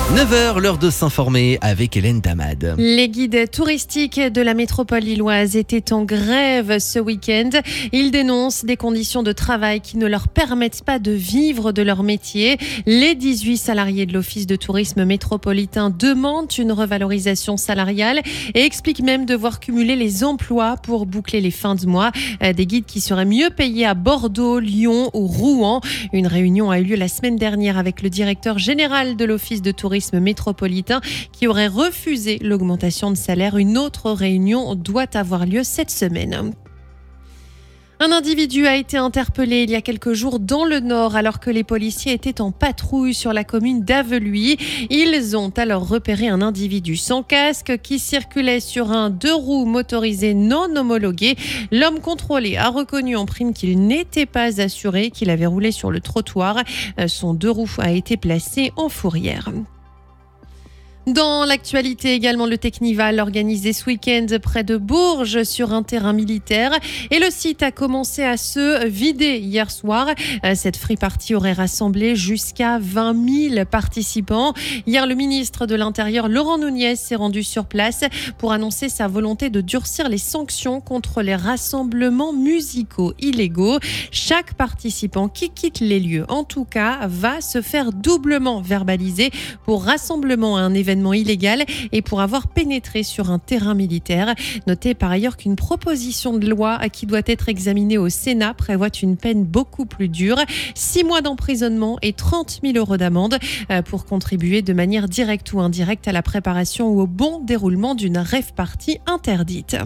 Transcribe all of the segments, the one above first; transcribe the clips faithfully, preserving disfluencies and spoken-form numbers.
neuf heures, l'heure de s'informer avec Hélène Damad. Les guides touristiques de la métropole lilloise étaient en grève ce week-end. Ils dénoncent des conditions de travail qui ne leur permettent pas de vivre de leur métier. Les dix-huit salariés de l'Office de tourisme métropolitain demandent une revalorisation salariale et expliquent même devoir cumuler les emplois pour boucler les fins de mois. Des guides qui seraient mieux payés à Bordeaux, Lyon ou Rouen. Une réunion a eu lieu la semaine dernière avec le directeur général de l'Office de tourisme métropolitain qui aurait refusé l'augmentation de salaire. Une autre réunion doit avoir lieu cette semaine. Un individu a été interpellé il y a quelques jours dans le Nord alors que les policiers étaient en patrouille sur la commune d'Aveluy. Ils ont alors repéré un individu sans casque qui circulait sur un deux roues motorisé non homologué. L'homme contrôlé a reconnu en prime qu'il n'était pas assuré, qu'il avait roulé sur le trottoir. Son deux roues a été placé en fourrière. Dans l'actualité également, le Technival organisé ce week-end près de Bourges sur un terrain militaire et le site a commencé à se vider hier soir. Cette free party aurait rassemblé jusqu'à vingt mille participants. Hier, le ministre de l'Intérieur, Laurent Nunez, s'est rendu sur place pour annoncer sa volonté de durcir les sanctions contre les rassemblements musicaux illégaux. Chaque participant qui quitte les lieux, en tout cas, va se faire doublement verbaliser pour rassemblement à un événement illégal et pour avoir pénétré sur un terrain militaire. Notez par ailleurs qu'une proposition de loi qui doit être examinée au Sénat prévoit une peine beaucoup plus dure, six mois d'emprisonnement et trente mille euros d'amende pour contribuer de manière directe ou indirecte à la préparation ou au bon déroulement d'une rave party interdite.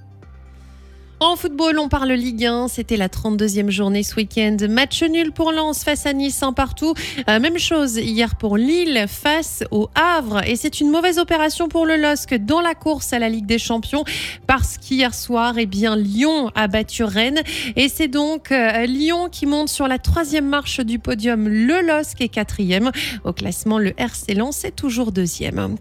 En football, on parle Ligue un. C'était la trente-deuxième journée ce week-end. Match nul pour Lens face à Nice, un partout. Euh, même chose hier pour Lille face au Havre. Et c'est une mauvaise opération pour le L O S C dans la course à la Ligue des Champions parce qu'hier soir, eh bien, Lyon a battu Rennes. Et c'est donc euh, Lyon qui monte sur la troisième marche du podium. Le L O S C est quatrième. Au classement, le R C Lens est toujours deuxième.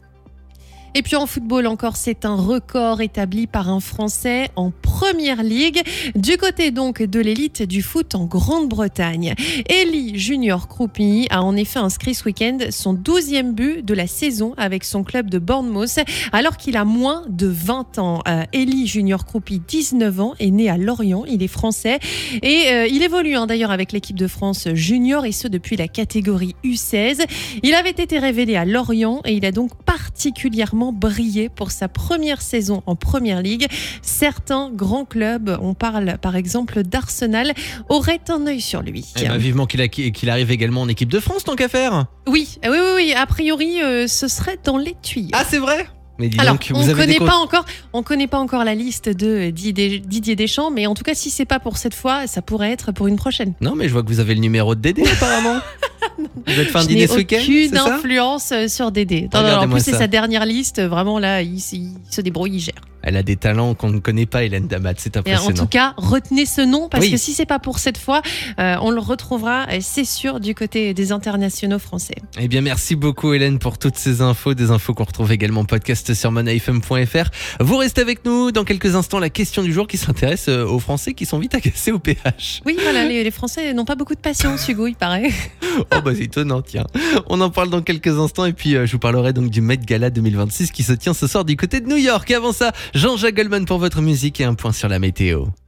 Et puis en football encore, c'est un record établi par un Français en Première Ligue, du côté donc de l'élite du foot en Grande-Bretagne. Elie Junior Croupy a en effet inscrit ce week-end son douzième but de la saison avec son club de Bournemouth, alors qu'il a moins de vingt ans. Euh, Elie Junior Croupy, dix-neuf ans, est né à Lorient, il est français et euh, il évolue hein, d'ailleurs avec l'équipe de France junior et ce depuis la catégorie U seize. Il avait été révélé à Lorient et il a donc particulièrement brillé pour sa première saison en Première Ligue. Certains grands clubs, on parle par exemple d'Arsenal, auraient un œil sur lui. Eh ben, vivement qu'il, a, qu'il arrive également en équipe de France, tant qu'à faire. Oui, oui, oui, oui. A priori, euh, ce serait dans les tuyaux. Ah, c'est vrai ? Mais dis Alors, donc, on vous ne avez connaît des... pas encore, on connaît pas encore la liste de Didier Deschamps, mais en tout cas, si c'est pas pour cette fois, ça pourrait être pour une prochaine. Non, mais je vois que vous avez le numéro de Dédé apparemment. Vous êtes fin de dîner ce week-end, c'est ça ? aucune influence sur Dédé. Non, non, en plus, c'est sa dernière liste. Vraiment, là, il, il se débrouille, il gère. Elle a des talents qu'on ne connaît pas, Hélène Damad. C'est impressionnant. Et en tout cas, retenez ce nom parce oui. que si c'est pas pour cette fois, euh, on le retrouvera, c'est sûr, du côté des internationaux français. Eh bien, merci beaucoup, Hélène, pour toutes ces infos. Des infos qu'on retrouve également en podcast sur money f m point f r. Vous restez avec nous. Dans quelques instants, la question du jour qui s'intéresse aux Français qui sont vite agacés au péage. Oui, voilà, les, les Français n'ont pas beaucoup de patience, Hugo, il paraît. Oh, bah, c'est étonnant, tiens. On en parle dans quelques instants et puis euh, je vous parlerai donc du Met Gala deux mille vingt-six qui se tient ce soir du côté de New York. Et avant ça, Jean-Jacques Goldman pour votre musique et un point sur la météo.